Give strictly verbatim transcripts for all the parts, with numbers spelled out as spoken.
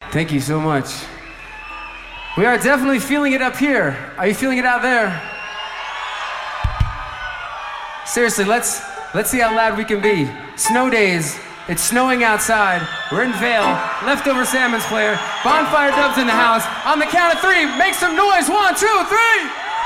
Thank you so much. We are definitely feeling it up here. Are you feeling it out there? Seriously, let's let's see how loud we can be. Snow days. It's snowing outside. We're in Vail. Leftover Salmon's player. Bonfire Dub's in the house. On the count of three, make some noise. One, two, three.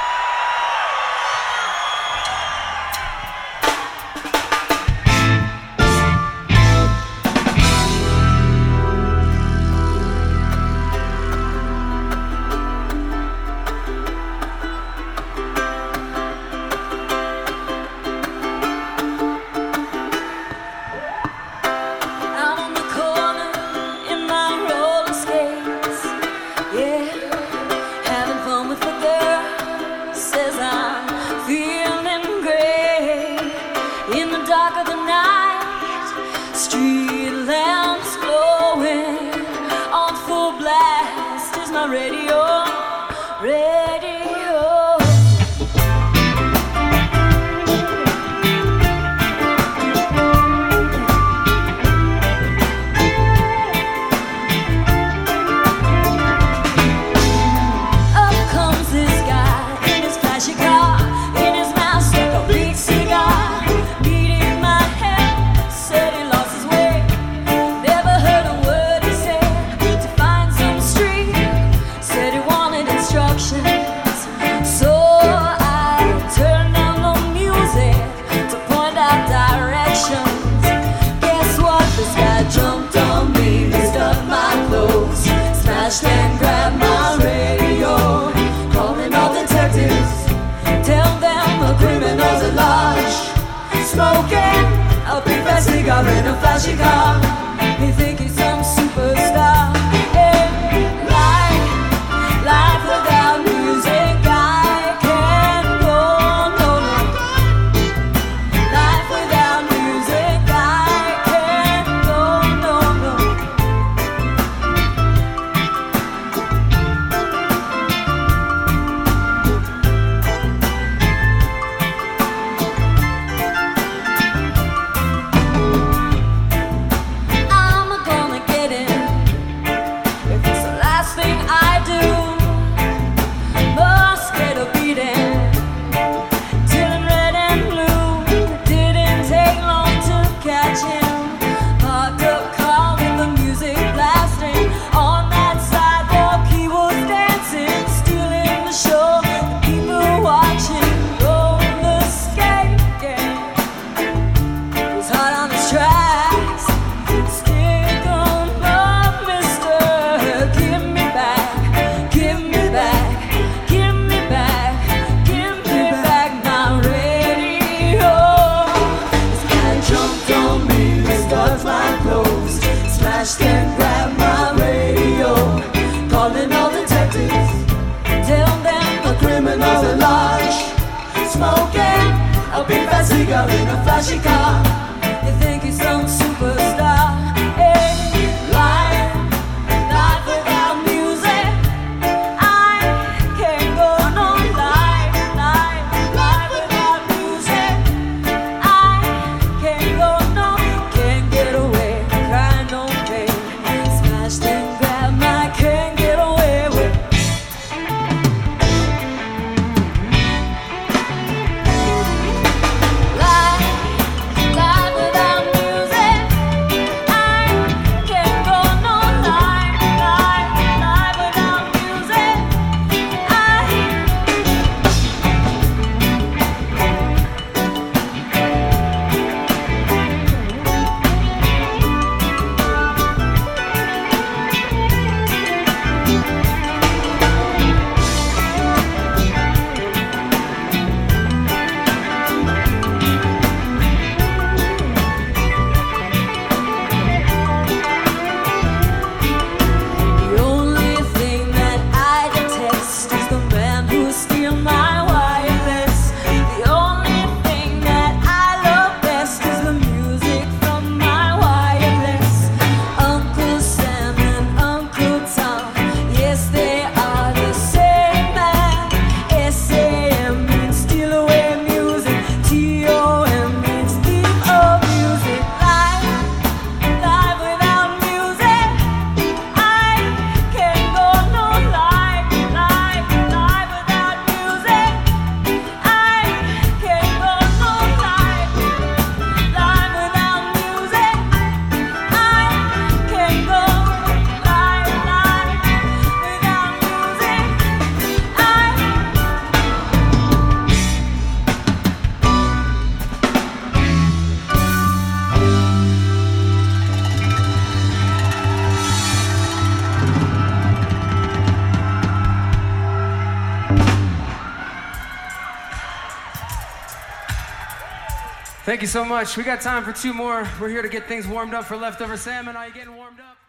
In a flashy car, they think he's some superstar. Hey, life, life without music, I can't go, no, no. Life without music, I can't go, no, cigar in a flashy car. You think he's some superstar. Hey, life, life without music, I can't go no life, life, life without music, I can't go no, can't get away, cry no pain, smashed and grabbed my can't get away with. Life, Thank you so much. We got time for two more. We're here to get things warmed up for Leftover Salmon. Are you getting warmed up?